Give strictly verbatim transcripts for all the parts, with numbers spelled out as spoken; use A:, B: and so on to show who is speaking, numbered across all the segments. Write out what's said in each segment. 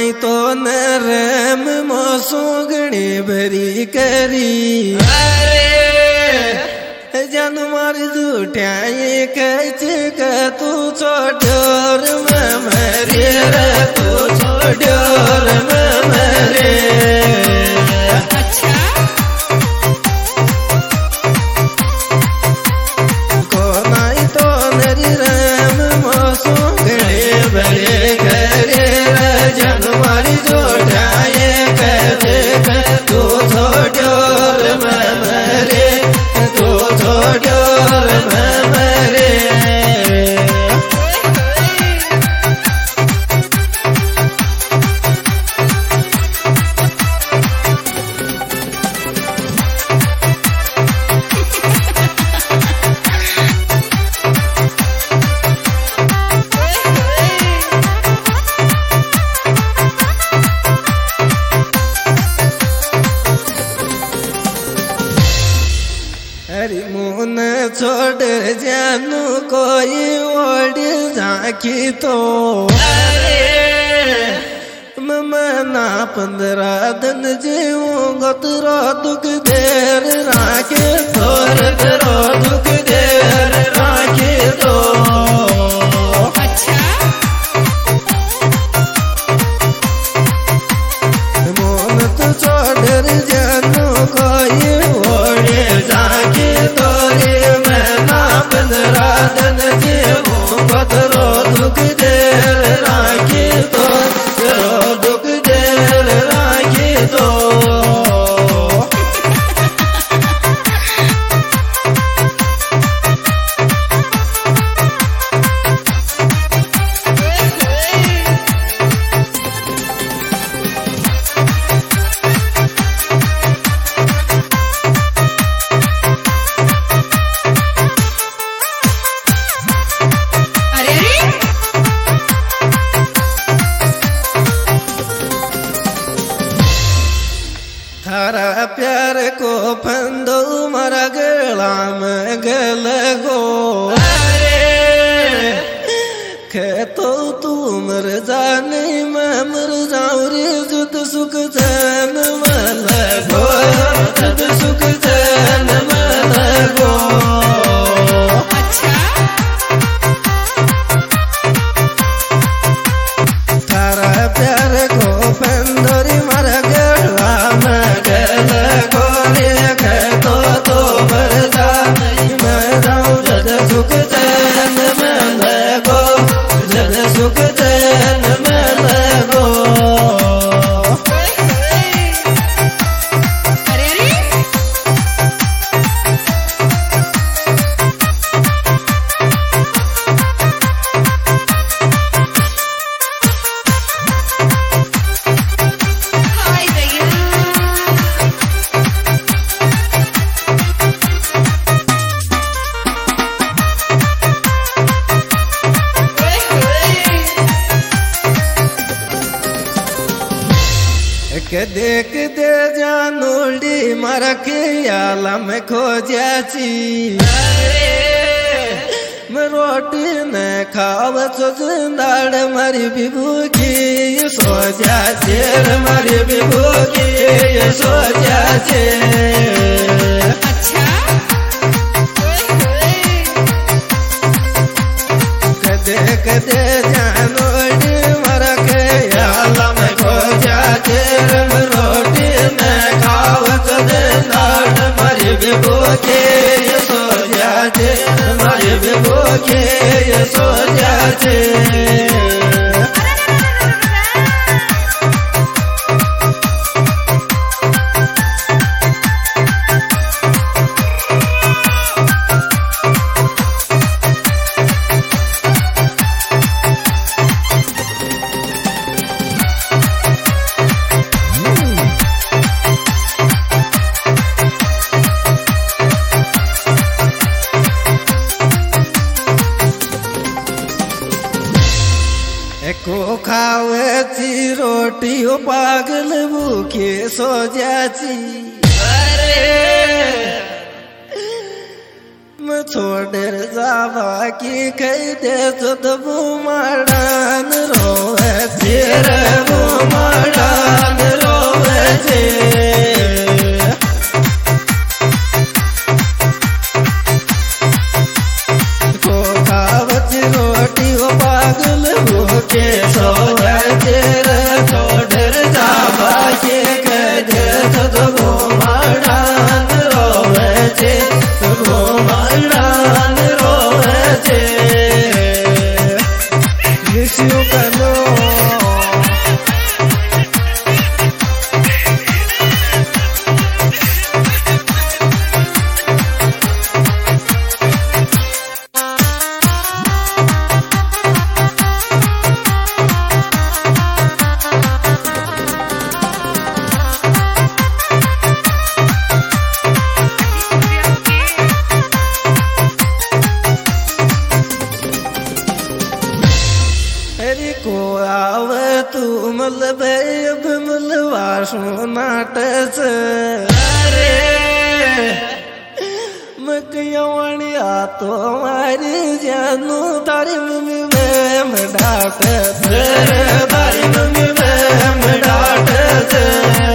A: नहीं तो नरम मोसोगणी भरी करी जन मार जुटाए कच का तू छोड़ोर मरे तू छोड़ोर मरे को नहीं तो नरी राम मोसोगणी भरी करे जन मार जुटाए कच का तू छोड़ोर मरे तू छोड़ोर मरे हरि मुन छोड़ जानू कोई ओढ़ झांकी तो मना पंद्रह दिन जीव गोतरो दुख देर राखे थोर तेरो दुख देर राखे तो मुन तो छोड़ जानू कोई ओढ़ झांकी तोरे मना पंद्रह दिन जीव गोतरो दुख देर राखे तो तेरो दुख देर राखे तो थारा प्यार को फंदो मरा गला में गल गो खेतो तू मर जाने मैं मर जाऊं रे जुद सुख जन मल गो जुद सुख जन मल गो थारा प्यार को फंदोरी मरा गला में गल गोरे खेतो तो मर जाने मैं जाऊं जद सुख जन मल गो जद सुख जन मल गो के देख दे जानूली मर के आलम खो जाची मैं रोटी न खाव सो जिंदाड़ मरी विभूखी सो जाचे मरी विभूखी सो जाचे देख दे जानूली मर के आलम खो जाचे रोटी में खावत दाड़ मरी विभूखे सो जाचे मरी विभूखे सो जाचे को खावे थी रोटी ओ पागल भूखे सो जाची मैं छोड़ जावा की कह दे तो तबू माड़ान रोवे तेर वो माड़ान रोवे थे को खावत रोटी वो पागल हो के सोवे तेर छोड़ जावा की कह दे तो तबू माड़ान रोवे थे वो माड़ान रोवे थे निशियो करो को आवे तू मलबे अब मलवा सोनाट से अरे मकयवणी आ तो मारी जानू तारी मम्मी में डाट से तारी मम्मी में डाट से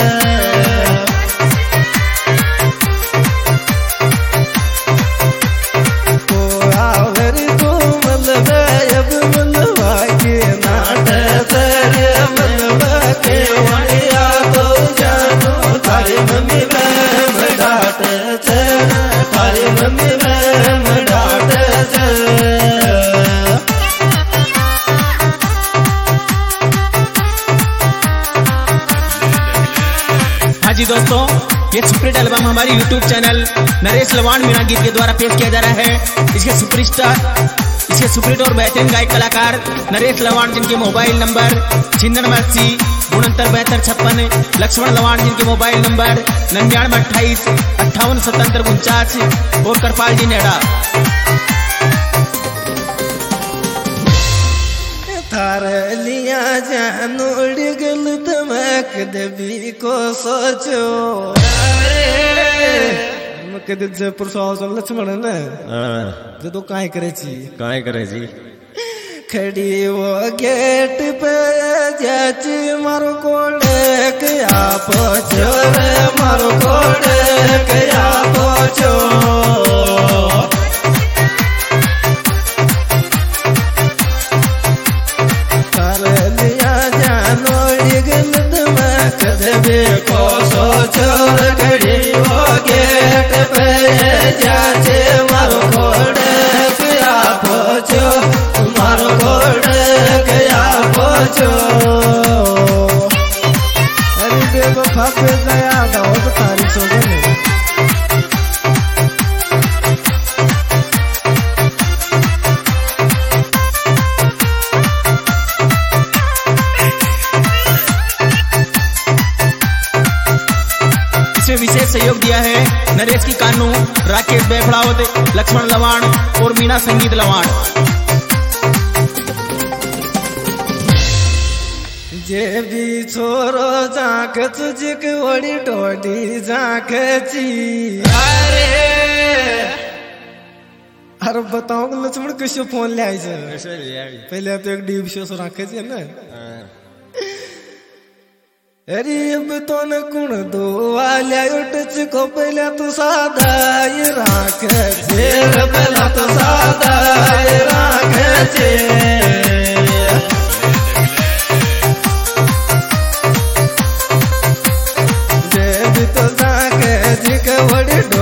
A: को आवे तू मलबे अब मलवा के तारी मम्मी में डाट से तारी मम्मी में डाट से
B: हाँ जी दोस्तों, ये सुपरहिट एल्बम हमारी यूट्यूब चैनल नरेश लवाण मीणा गीत के द्वारा पेश किया जा रहा है। इसके सुपरस्टार इसके सुपरहिट और बेहतरीन गायक कलाकार नरेश लवाण, जिनके मोबाइल नंबर छिन्नवे अस्सी उनहत्तर बहत्तर छप्पन, लक्ष्मण लवाण जिनके मोबाइल नंबर निन्यानवे अट्ठाईस अट्ठावन सतहत्तर उनचास, और करपाल जी नेड़ा।
A: थारे लिया जानू डिगल तमक देवी को सोचो कदे जयपुर सौ लक्ष्मण ने जो तो काय करे छी
C: काय करे छी
A: खड़ी वो गेट पे जाची मारो कोड़े क्या पोछो रे मारो कोड़े क्या पोछो थारे लिया जानो डिगल तमक देवी को सोचो खड़ी वो गेट पे जाचे मारो कोड़े क्या पोछो मारो कोड़े क्या पोछो अरे बेवफा पे दया गाओ तो तारी सो गए
B: विशेष सहयोग दिया है नरेश की कानू, राकेश बेफड़ावत, लक्ष्मण लवाण और मीना संगीत लवाण।
A: जे भी छोरो जाक तुझक वड़ी टोडी जाक ची अरे अरे बताओ लक्ष्मण कैसे फोन ले आई पहले तो एक डी विशेष रखे थे ना। अरे अब तो न कुण दो वाल्या उठच को पहले तो सादा ये राख जेर पहला तो सादा ये राख जे जे भी तो जाके जिक वड़ी